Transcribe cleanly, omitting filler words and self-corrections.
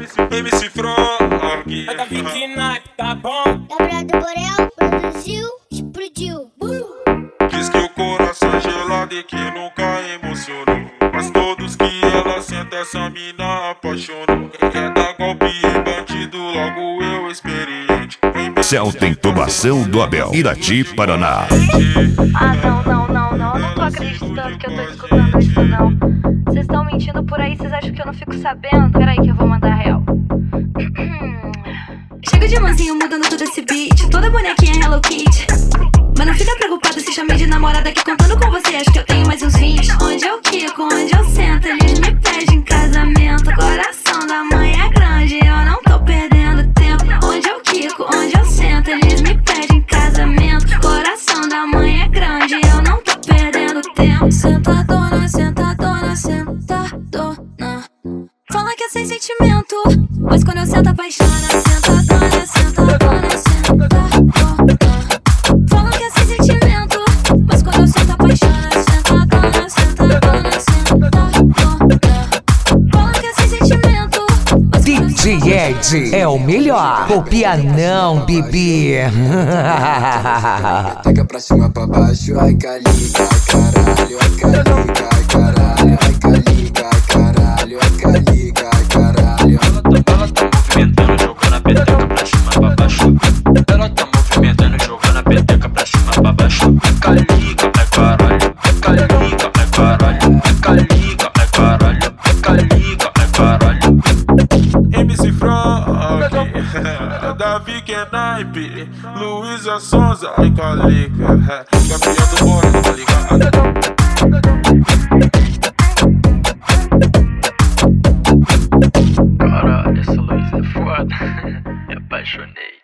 MC Frog. Vai dar pique naipe, tá bom? Gabriel do Borel produziu, explodiu. Diz que o coração é gelado e que nunca emocionou, mas todos que ela senta essa mina apaixonou. Quer dar golpe em bandido, logo eu experiente. Celta Intubação do Abel, Irati, Paraná. Não tô acreditando que eu tô escutando isso, não. Vocês estão mentindo por aí, vocês acham que eu não fico sabendo? Peraí que eu vou mandar real. Chega de mansinho mudando todo esse beat, toda bonequinha Hello Kitty. Mas não fica preocupado se chamei de namorada aqui contando com você, acho que eu tenho mais uns 20. Onde eu quico, onde eu sento, eles me pedem casamento. Coração da mãe é grande, eu não tô perdendo tempo. Onde eu quico, onde eu sento, eles me pedem casamento. Coração da mãe é grande, eu não tô perdendo tempo. Sentadona, sentadona, sentadona. Fala que é sem sentimento, mas quando eu sento apaixona. Sentadona, sentadona, sentadona. Fala que é sem sentimento, mas quando eu sento apaixona. Sentadona, sentadona, sentadona. Fala que é sem sentimento, mas DJ Ed é o melhor. Copia não, Bibi. Taca pra cima, pra baixo, ai calica, ai caralho, ai calica, ai caralho, ai calica, ai caralho, ai calica, ai caralho. Ela tá movimentando, jogando a peteca pra cima, pra baixo. Ela tá movimentando, jogando a peteca pra cima, pra baixo. Calica, ai caralho, calica, ai caralho, calica, ai caralho, calica, ai caralho. MC Frog. Davi que é naipe, Luísa Sonza, ai calica. Gabriel do Borel, tá ligado? Caralho, essa Luísa é foda. Me apaixonei.